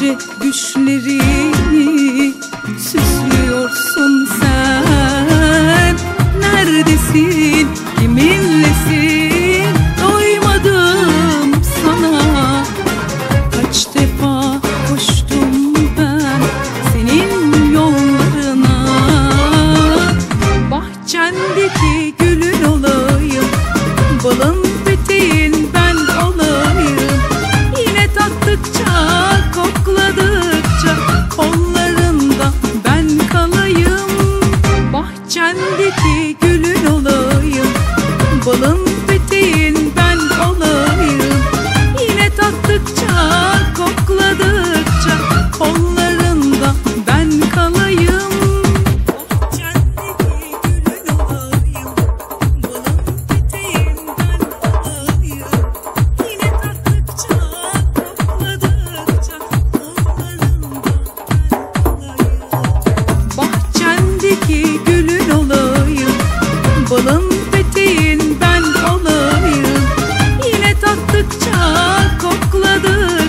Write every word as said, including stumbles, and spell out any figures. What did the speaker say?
yüce düşlerini süslüyorsun sen. Neredesin, kiminlesin, doymadım sana. Kaç defa koştum ben senin yollarına. Bahçendeki gülün olayım, balın peteğin ben olayım. Yine tattıkça, kokladıkça kollarında ben kalayım. Bahçendeki gülün olayım, balın peteğin ben olayım. Yine tattıkça, kokladıkça kollarında ben kalayım. Bahçendeki gülün olayım, balın peteğin ben olayım. Yine tattıkça, kokladıkça